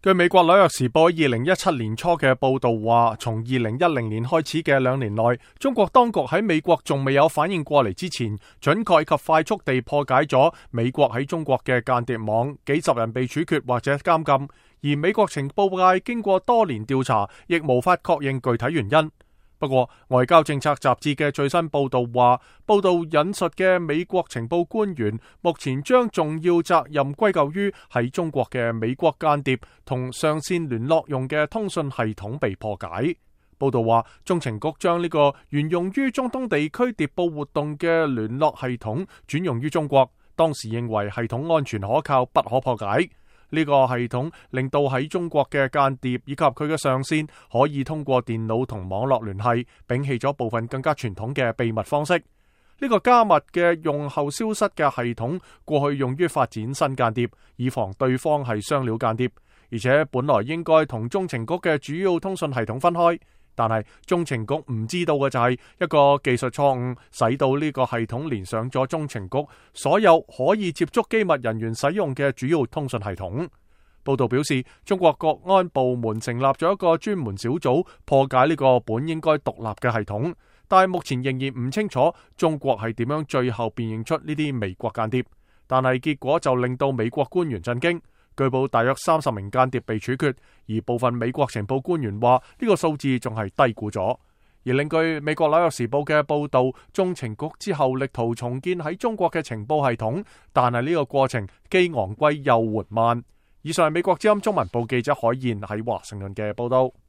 據美國紐約時報2017年初嘅報道話，從2010年開始嘅2年內，中國當局喺美國仲未有反應過嚟之前，準確及快速地破解咗美國喺中國嘅間諜網，幾十人被處決或者監禁。而美國情報界經過多年調查，亦無法確認具體原因。不過，外交政策雜誌嘅最新報道話，報道引述嘅美國情報官員目前將重要責任歸咎於喺中國嘅美國間諜同上線聯絡用嘅通訊系統被破解。報道話，中情局將呢個原用於中東地區諜報活動嘅聯絡系統轉用於中國，當時認為系統安全可靠，不可破解。呢個系統令到喺中國嘅間諜以及佢嘅上線可以通過電腦同網絡聯繫，摒棄咗部分更加傳統嘅秘密方式。呢個加密嘅用後消失嘅系統過去用於發展新間諜，以防對方係雙料間諜，而且本來應該同中情局嘅主要通訊系統分開。但係中情局唔知道嘅就係一個技術錯誤，使到呢個系統連上咗中情局所有可以接觸機密人員使用嘅主要通訊系統。報道表示，中國國安部門成立咗一個專門小組破解呢個本應該獨立嘅系統，但係目前仍然唔清楚中國係點樣最後辨認出呢啲美國間諜。但係結果就令到美國官員震驚。據報大約30名間諜被處決，而部分美國情報官員話呢個數字仲係低估咗。而另據美國紐約時報嘅報道，中情局之後力圖重建喺中國嘅情報系統，但係呢個過程既昂貴又緩慢。以上係美國之音中文部記者海燕喺華盛頓嘅報道。